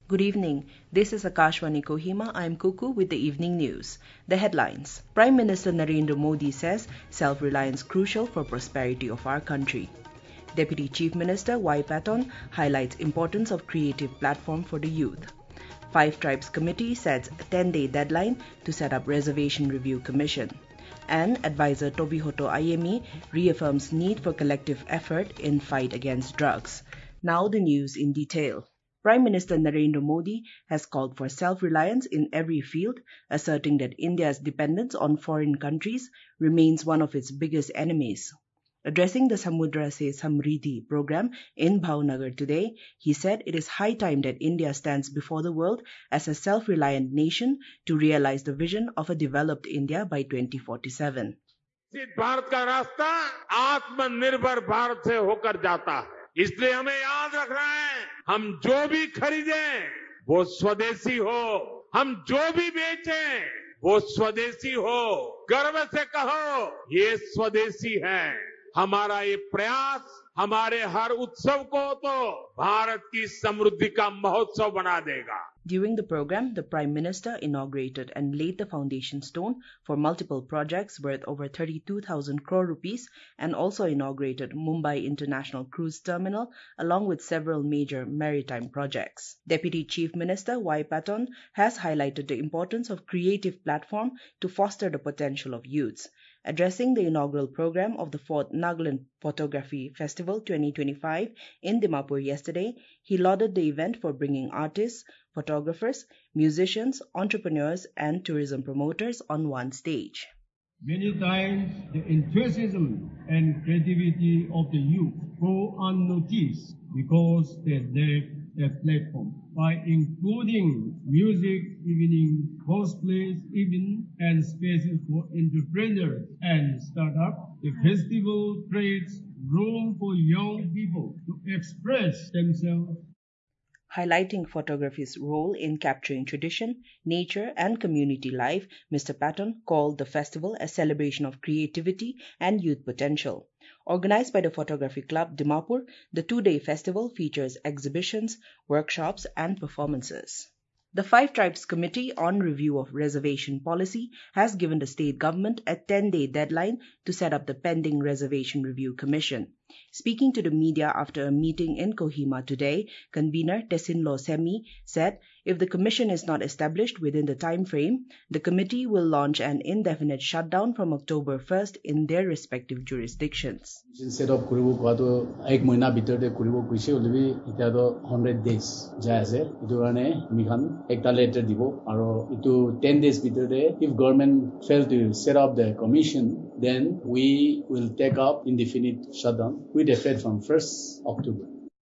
Good evening. This is Akashwani Kohima. I am Kuku with the evening news. The headlines. Prime Minister Narendra Modi says self-reliance crucial for prosperity of our country. Deputy Chief Minister Y. Paton highlights importance of creative platform for the youth. Five Tribes Committee sets 10-day deadline to set up Reservation Review Commission. And advisor Tobihoto Ayemi reaffirms need for collective effort in fight against drugs. Now the news in detail. Prime Minister Narendra Modi has called for self-reliance in every field, asserting that India's dependence on foreign countries remains one of its biggest enemies. Addressing the Samudra Se Samriddhi program in Bhavnagar today, he said it is high time that India stands before the world as a self-reliant nation to realize the vision of a developed India by 2047. Bharat का रास्ता आत्मनिर्भर भारत से होकर जाता है, इसलिए हमें याद रखना है, हम जो भी खरीदें वो स्वदेशी हो, हम जो भी बेचें वो स्वदेशी हो, गर्व से कहो ये स्वदेशी है। हमारा ये प्रयास हमारे हर उत्सव को तो भारत की समृद्धि का महोत्सव बना देगा। During the program, the Prime Minister inaugurated and laid the foundation stone for multiple projects worth over 32,000 crore rupees and also inaugurated Mumbai International Cruise Terminal along with several major maritime projects. Deputy Chief Minister Y. Paton has highlighted the importance of creative platform to foster the potential of youths. Addressing the inaugural program of the 4th Nagaland Photography Festival 2025 in Dimapur yesterday, he lauded the event for bringing artists, photographers, musicians, entrepreneurs, and tourism promoters on one stage. Many times, the enthusiasm and creativity of the youth go unnoticed because they lack a platform. By including music evening, cosplays evening, and spaces for entrepreneurs and startups, the festival creates room for young people to express themselves. Highlighting photography's role in capturing tradition, nature, and community life, Mr. Patton called the festival a celebration of creativity and youth potential. Organized by the Photography Club Dimapur, the two-day festival features exhibitions, workshops, and performances. The Five Tribes Committee on Review of Reservation Policy has given the state government a 10-day deadline to set up the pending Reservation Review Commission. Speaking to the media after a meeting in Kohima today, convener Tesinlo Semi said if the commission is not established within the time frame, the committee will launch an indefinite shutdown from October 1st in their respective jurisdictions. Set up kuribo kwato ek mahina bitor de kuribo kuise ulbi eta do 100 days jai ase etu rane mikhan ekta letter dibo aro itu 10 days bitor de if government fail to set up the commission, then we will take up indefinite shutdown with effect from 1st October.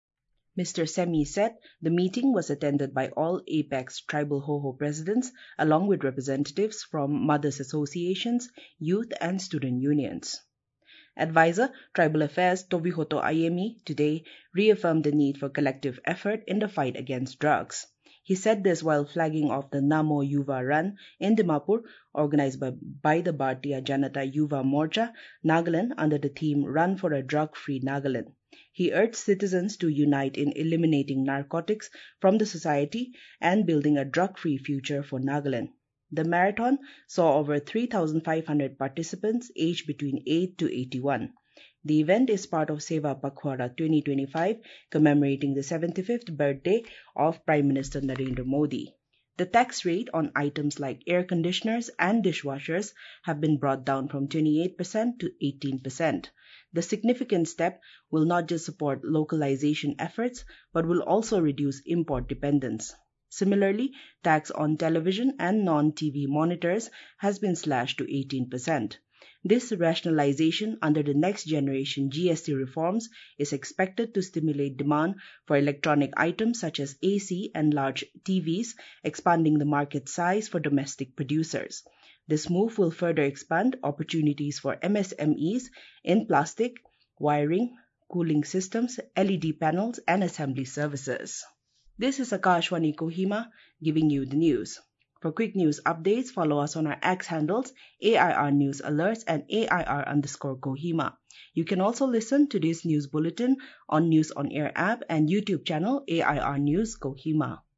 Mr. Semi said the meeting was attended by all Apex Tribal Hoho presidents along with representatives from mothers associations, youth and student unions. Advisor Tribal Affairs Tobihoto Ayemi today reaffirmed the need for collective effort in the fight against drugs. He said this while flagging off the Namo Yuva Run in Dimapur, organized by the Bharatiya Janata Yuva Morcha, Nagaland under the theme Run for a Drug-Free Nagaland. He urged citizens to unite in eliminating narcotics from the society and building a drug-free future for Nagaland. The marathon saw over 3,500 participants aged between 8 to 81. The event is part of Seva Pakhwara 2025, commemorating the 75th birthday of Prime Minister Narendra Modi. The tax rate on items like air conditioners and dishwashers have been brought down from 28% to 18%. The significant step will not just support localization efforts, but will also reduce import dependence. Similarly, tax on television and non-TV monitors has been slashed to 18%. This rationalization under the next generation GST reforms is expected to stimulate demand for electronic items such as AC and large TVs, expanding the market size for domestic producers. This move will further expand opportunities for MSMEs in plastic, wiring, cooling systems, LED panels, and assembly services. This is Akashwani Kohima giving you the news. For quick news updates, follow us on our X handles, AIR News Alerts and AIR_Kohima. You can also listen to this news bulletin on News on Air app and YouTube channel AIR News Kohima.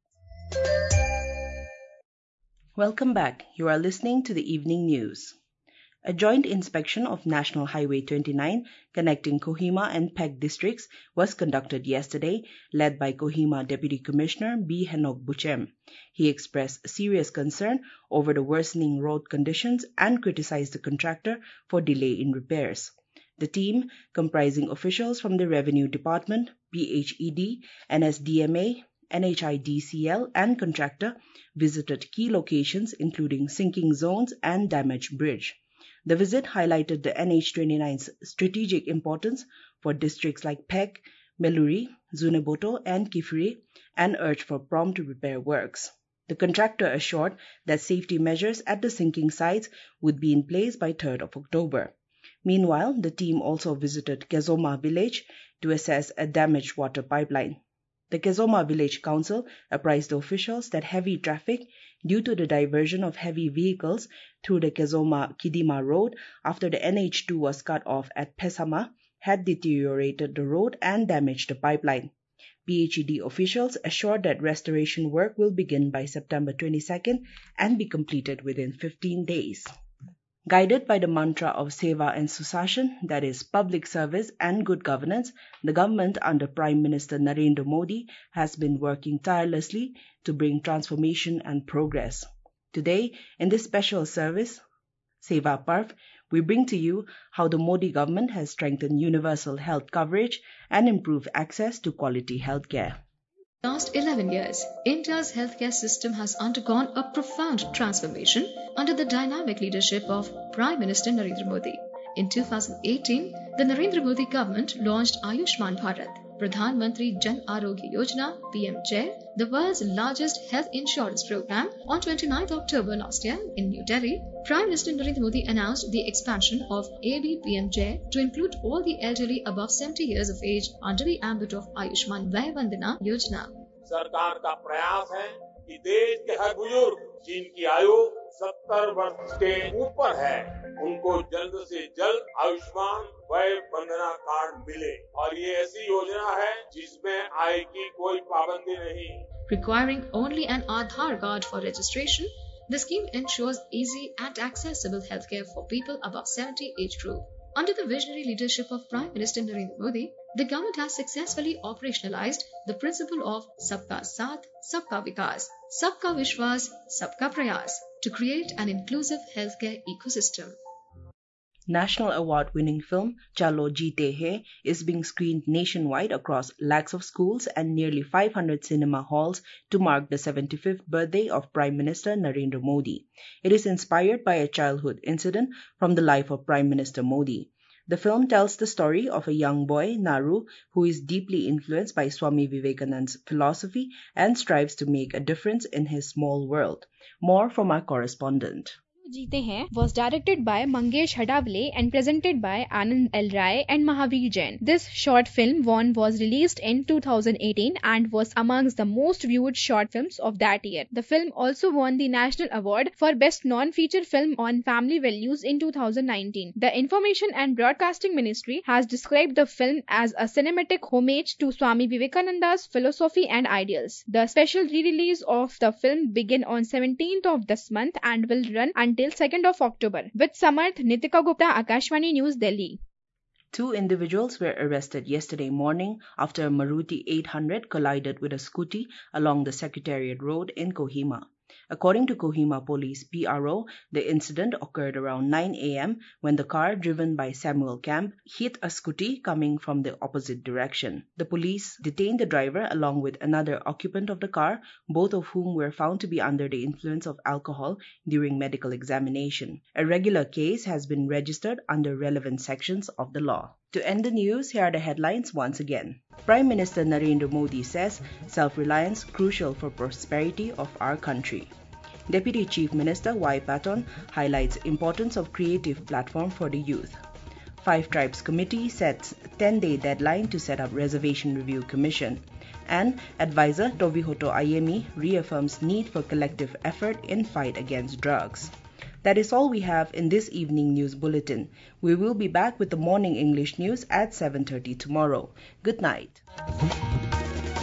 Welcome back. You are listening to the evening news. A joint inspection of National Highway 29 connecting Kohima and Phek districts was conducted yesterday, led by Kohima Deputy Commissioner B. Henok Buchem. He expressed serious concern over the worsening road conditions and criticized the contractor for delay in repairs. The team, comprising officials from the Revenue Department, PHED, NSDMA, NHIDCL, and contractor, visited key locations including sinking zones and damaged bridge. The visit highlighted the NH29's strategic importance for districts like Phek, Meluri, Zuneboto, and Kifiri, and urged for prompt repair works. The contractor assured that safety measures at the sinking sites would be in place by 3rd of October. Meanwhile, the team also visited Kezoma village to assess a damaged water pipeline. The Kezoma Village Council apprised the officials that heavy traffic due to the diversion of heavy vehicles through the Kezoma-Kidima road after the NH2 was cut off at Pesama had deteriorated the road and damaged the pipeline. PHED officials assured that restoration work will begin by September 22nd and be completed within 15 days. Guided by the mantra of Seva and Susashan, that is, public service and good governance, the government under Prime Minister Narendra Modi has been working tirelessly to bring transformation and progress. Today, in this special service, Seva Parv, we bring to you how the Modi government has strengthened universal health coverage and improved access to quality healthcare. Last 11 years, India's healthcare system has undergone a profound transformation under the dynamic leadership of Prime Minister Narendra Modi. In 2018, the Narendra Modi government launched Ayushman Bharat, Pradhan Mantri Jan Arogya Yojana (PM-JAY), the world's largest health insurance program. On 29th October last year in New Delhi, Prime Minister Narendra Modi announced the expansion of ABPM-JAY to include all the elderly above 70 years of age under the ambit of Ayushman Vay Vandana Yojana. सरकार का प्रयास है कि देश के हर बुजुर्ग जिनकी आयु 70 वर्ष के ऊपर है, उनको जल्द से जल्द आयुष्मान वय वंदना कार्ड मिले। और ये ऐसी योजना है जिसमें आय की कोई पाबंदी नहीं। Requiring only an Aadhaar card for registration, the scheme ensures easy and accessible healthcare for people above 70 age group. Under the visionary leadership of Prime Minister Narendra Modi, the government has successfully operationalized the principle of Sabka Saath, Sabka Vikas, Sabka Vishwas, Sabka Prayas to create an inclusive healthcare ecosystem. National Award-winning film Chalo Jeete Hai is being screened nationwide across lakhs of schools and nearly 500 cinema halls to mark the 75th birthday of Prime Minister Narendra Modi. It is inspired by a childhood incident from the life of Prime Minister Modi. The film tells the story of a young boy, Naru, who is deeply influenced by Swami Vivekananda's philosophy and strives to make a difference in his small world. More from our correspondent. Jeete Hain was directed by Mangesh Hadavale and presented by Anand L. Rai and Mahavir Jain. This short film was released in 2018 and was amongst the most viewed short films of that year. The film also won the National Award for Best Non-Feature Film on Family Values in 2019. The Information and Broadcasting Ministry has described the film as a cinematic homage to Swami Vivekananda's philosophy and ideals. The special re-release of the film begins on 17th of this month and will run until 2nd of October. With Samarth, Nitika Gupta, Akashvani News, Delhi. 2 individuals were arrested yesterday morning after a Maruti 800 collided with a scooty along the Secretariat Road in Kohima. According to Kohima Police PRO, the incident occurred around 9 a.m. when the car driven by Samuel Camp hit a scooty coming from the opposite direction. The police detained the driver along with another occupant of the car, both of whom were found to be under the influence of alcohol during medical examination. A regular case has been registered under relevant sections of the law. To end the news, here are the headlines once again. Prime Minister Narendra Modi says self-reliance crucial for prosperity of our country. Deputy Chief Minister Y. Paton highlights importance of creative platform for the youth. 5 Tribes Committee sets 10-day deadline to set up Reservation Review Commission. And advisor Tovihoto Ayemi reaffirms need for collective effort in fight against drugs. That is all we have in this evening news bulletin. We will be back with the morning English news at 7:30 tomorrow. Good night.